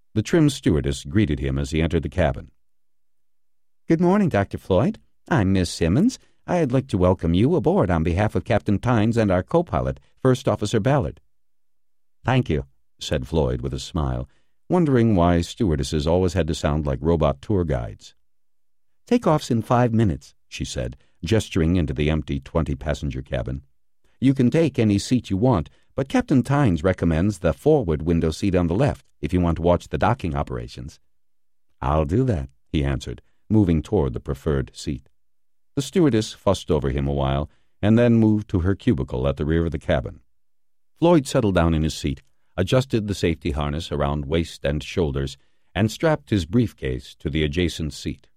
The trim stewardess greeted him as he entered the cabin. "Good morning, Dr. Floyd. I'm Miss Simmons. I'd like to welcome you aboard on behalf of Captain Tynes and our co-pilot, First Officer Ballard." "Thank you," said Floyd with a smile, wondering why stewardesses always had to sound like robot tour guides. "Takeoff's in 5 minutes," she said, gesturing into the empty 20-passenger cabin. "You can take any seat you want, but Captain Tynes recommends the forward window seat on the left if you want to watch the docking operations." "I'll do that," he answered, moving toward the preferred seat. The stewardess fussed over him a while, and then moved to her cubicle at the rear of the cabin. Floyd settled down in his seat, adjusted the safety harness around waist and shoulders, and strapped his briefcase to the adjacent seat.